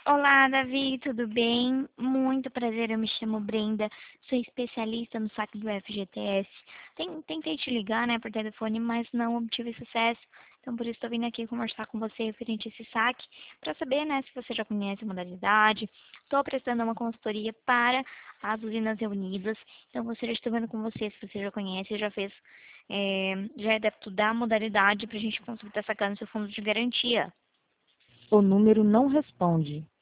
Olá, Davi, tudo bem? Muito prazer, eu me chamo Brenda, sou especialista no saque do FGTS. Tentei te ligar, né, por telefone, mas não obtive sucesso, então por isso estou vindo aqui conversar com você referente a esse saque, para saber, né, se você já conhece a modalidade. Estou prestando uma consultoria para as usinas reunidas, então gostaria de estar vendo com você se você já conhece, já fez, já é adepto da modalidade para a gente conseguir estar sacando seu fundo de garantia. O número não responde.